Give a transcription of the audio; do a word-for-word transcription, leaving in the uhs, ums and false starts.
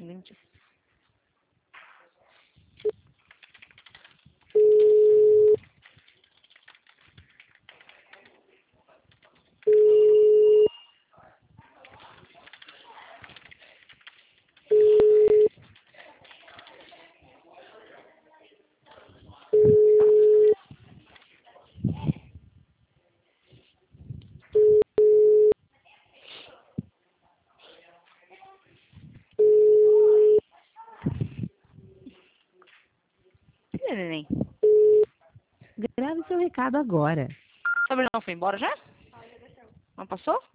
Gente. Ih, neném. Grave seu recado agora. Sabrina foi embora já? Não passou?